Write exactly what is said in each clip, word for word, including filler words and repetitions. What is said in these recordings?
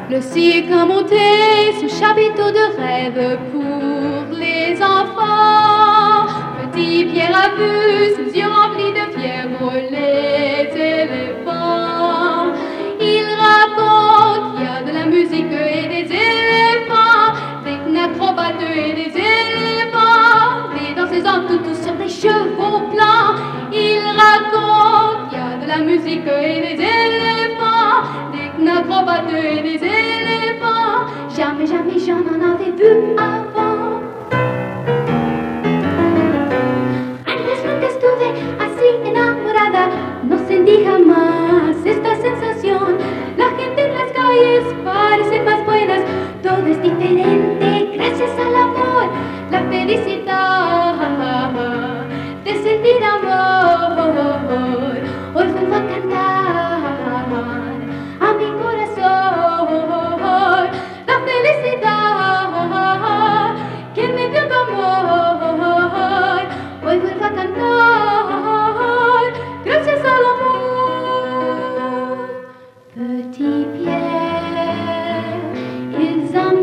Le cirque a monté son chapiteau de rêve pour les enfants. Petit Pierre a vu ses yeux remplis de fièvre les éléphants. Il raconte qu'il y a de la musique et des éléphants, des acrobates et des éléphants, des danseurs tout tous sur des chevaux blancs. Il raconte qu'il y a de la musique et des éléphants, des acrobates et des éléphants. Jamais, jamais j'en en avais vu avant. Antes nunca estuve así enamorada, no sentí jamás esta sensación. La gente en las calles parece más buenas, todo es diferente gracias al amor, la felicidad de sentir amor. Hoy vuelvo a cantar a mi corazón la felicidad que me dio tu amor. Hoy vuelvo a cantar gracias al amor. Petit Pierre is a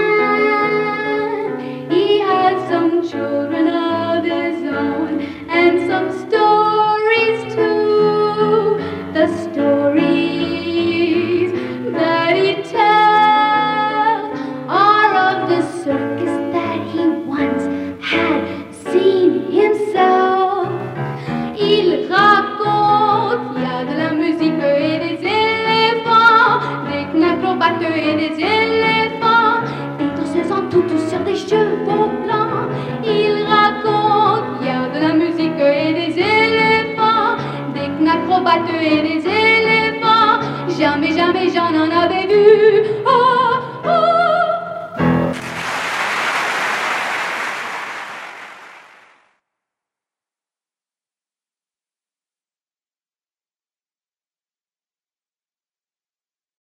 man. He has some children of his own and some stories too. The stories that he tells are of the circus that he once had seen himself. Il raconte qu'il y a de la musique et des éléphants, des acrobates et des éléphants, des danseuses en toutou sur des chevaux blancs. Il raconte qu'il y a de la musique et des éléphants, des acrobates et des éléphants. Jamais, jamais j'en en avais vu. Oh,